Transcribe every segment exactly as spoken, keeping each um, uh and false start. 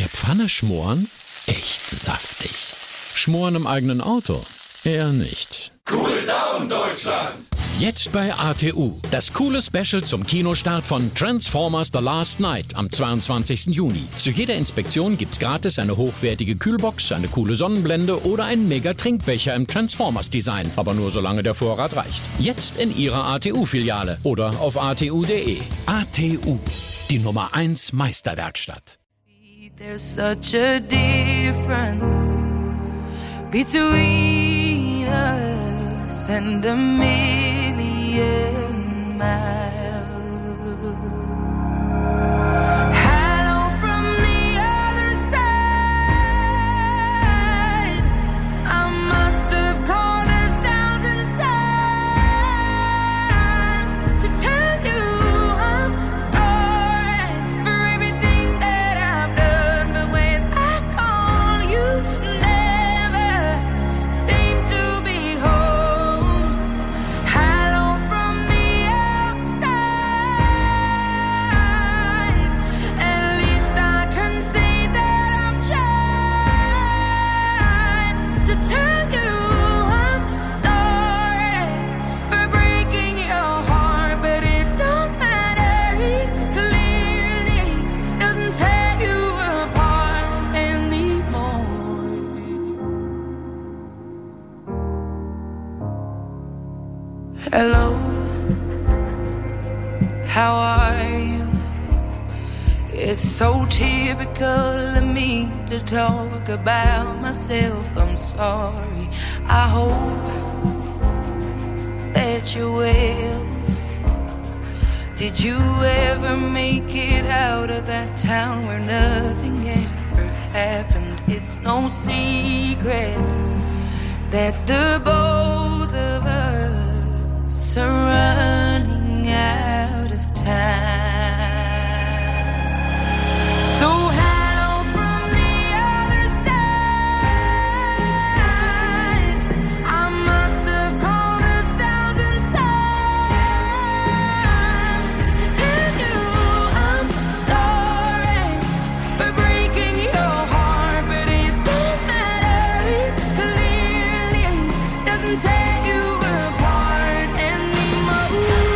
der Pfanne schmoren? Echt saftig. Schmoren im eigenen Auto? Eher nicht. Cool Down Deutschland! Jetzt bei A T U. Das coole Special zum Kinostart von Transformers The Last Night am zweiundzwanzigsten Juni. Zu jeder Inspektion gibt's gratis eine hochwertige Kühlbox, eine coole Sonnenblende oder einen Mega-Trinkbecher im Transformers-Design. Aber nur solange der Vorrat reicht. Jetzt in Ihrer A T U-Filiale oder auf a t u punkt d e. A T U, die Nummer eins Meisterwerkstatt. There's such a difference between us and a million miles. Hello from the other side. I must have called a thousand times to tell you I'm sorry for everything that I've done. But when I call, you never seem to be home. Hello from the outside. At least I can say that I've tried to tell you I'm sorry for breaking your heart, but it don't matter. It clearly doesn't tear you apart anymore. Hello, how are you? It's so typical of me to talk about myself. I'm sorry. I hope that you're well. Did you ever make it out of that town where nothing ever happened? It's no secret that the both of us are running out of time. So hello from the other side. I must have called a thousand times to tell you I'm sorry for breaking your heart, but it don't matter. It clearly doesn't tear you apart anymore.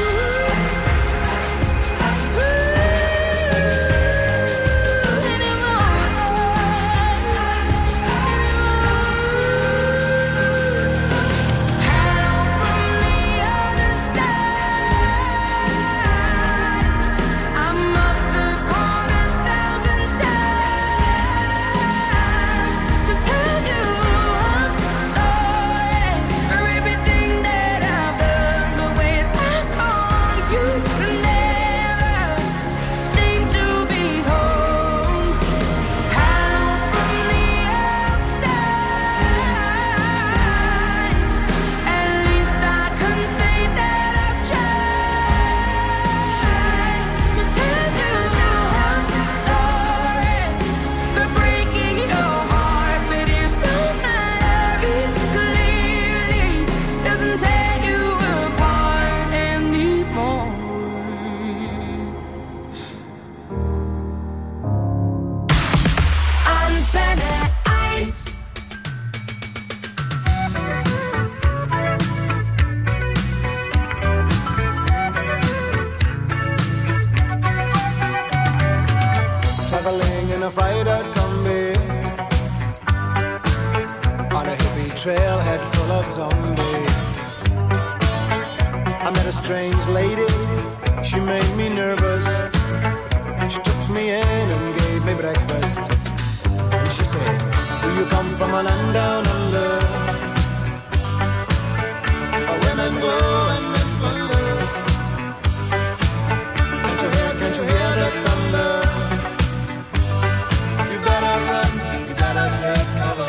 Traveling in a fried out combi on a hippie trailhead full of zombies. I met a strange lady, she made me nervous. She took me in and gave me breakfast. And she said, do you come from a land down under, where women go and men plunder? Can't you hear, can't you hear the thunder? You better run, you better take cover.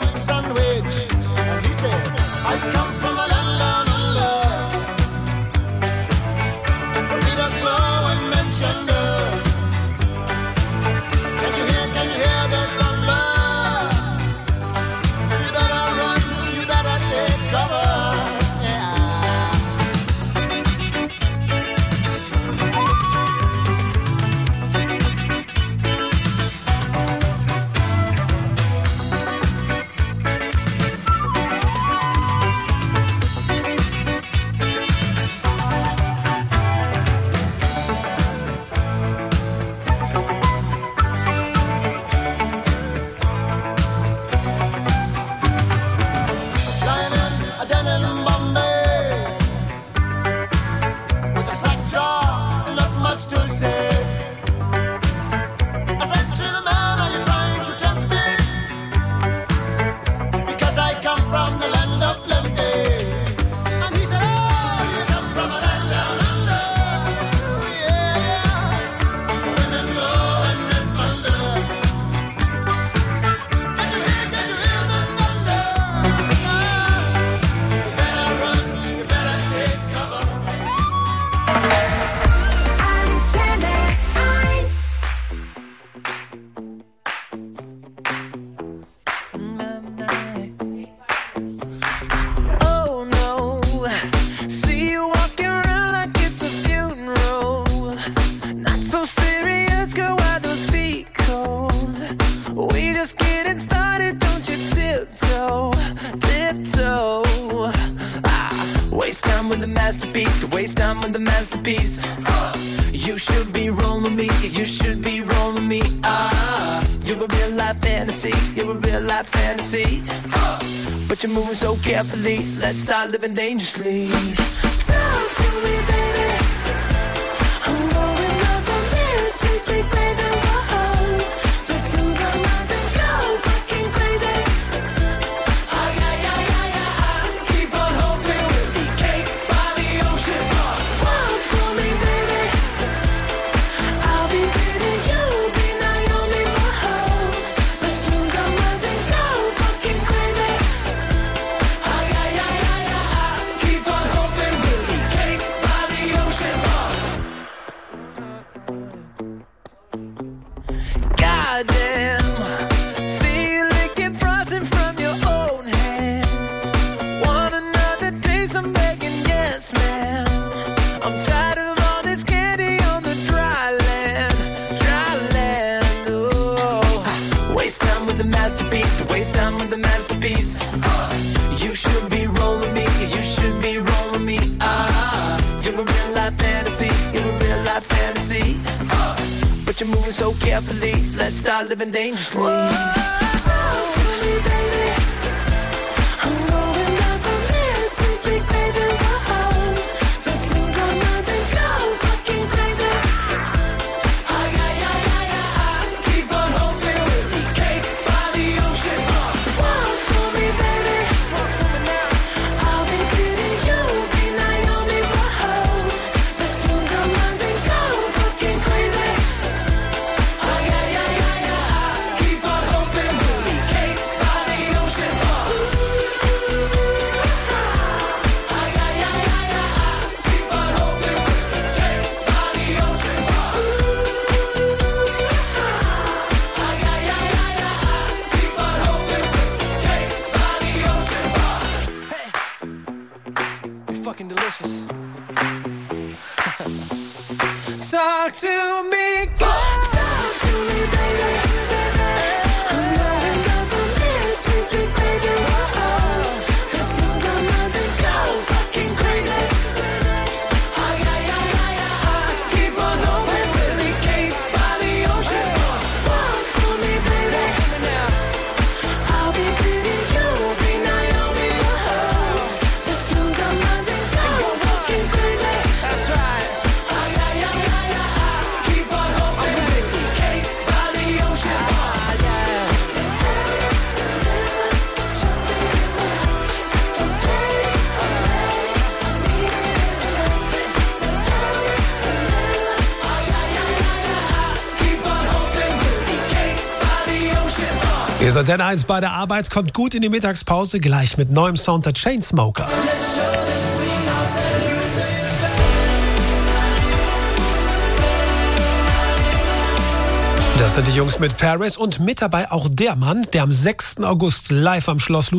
breakfast sandwich. And he said, I come from a land down under. Repeat us slow and mention the. Can you hear, can you hear the thunder? You better run, you better take cover. Carefully, let's start living dangerously. Talk to me, baby. I'm going up on this sweet, sweet baby. Whoa, let's lose our minds and go fucking crazy. Ay, ay, ay, ay, ay. Keep on hoping we'll be cake by the ocean. Walk for me, baby. I'll be pretty, you'll be Naomi. Whoa, let's lose our minds and go fucking crazy. Waste time with the masterpiece. Uh, you should be rolling me. You should be rolling me. Ah, you're a real life fantasy. You're a real life fantasy. Uh, but you're moving so carefully. Let's start living dangerously. Whoa, talk to me, baby. I'm going up on this sweet, sweet baby. Whoa, let's lose our minds and go fucking crazy. Ay, ay, ay, ay, ay. Keep on hoping we'll be cake by the ocean. Walk for me, baby. I'll be pretty, you'll be Naomi. Whoa, let's lose our minds and go fucking crazy. Ay, ay, ay, ay, ay. Keep on hoping we'll be cake by the ocean. Ay, ay, ay, ay, ay. Keep on hoping we'll be cake by the ocean. Ay, ay, ay, ay, ay. Keep on hoping we'll be cake by the ocean. Hey, you're fucking delicious. Talk to me, God. Talk to me, baby. I'm going up on this sweet, sweet baby. Whoa, let's lose our minds and go fucking crazy. Ay, ay, ay, ay, ay. Keep on hoping we'll be cake by the ocean. Walk for me, baby. I'll be pretty, you'll be Naomi. Whoa, let's lose our minds and go fucking crazy. That's right. Ay, ay, ay, ay, ay. Keep on hoping we'll be Hier ist Antenne eins bei der Arbeit, kommt gut in die Mittagspause, gleich mit neuem Sound der Chainsmokers. Das sind die Jungs mit Paris und mit dabei auch der Mann, der am sechsten August live am Schloss